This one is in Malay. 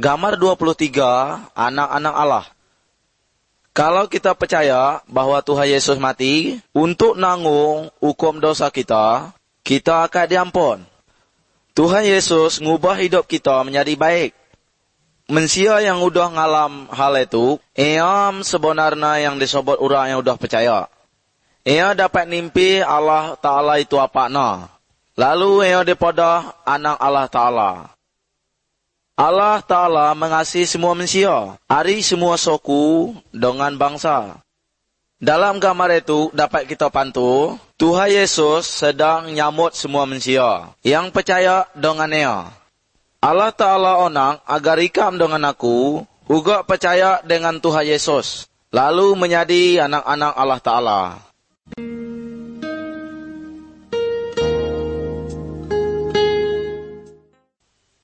Gambar 23, anak-anak Allah. Kalau kita percaya bahwa Tuhan Yesus mati untuk nanggung hukum dosa kita, kita akan diampun. Tuhan Yesus ngubah hidup kita menjadi baik. Manusia yang udah ngalam hal itu, ia sebenarnya yang disebut orang yang udah percaya. Ia dapat mimpi Allah Ta'ala itu apakna. Lalu ia daripada anak Allah Ta'ala. Allah Ta'ala mengasihi semua manusia, hari semua suku dengan bangsa. Dalam gambar itu dapat kita pantu, Tuhan Yesus sedang nyambut semua manusia yang percaya dengan ia. Allah Ta'ala onang agar ikam dengan aku, juga percaya dengan Tuhan Yesus, lalu menjadi anak-anak Allah Ta'ala.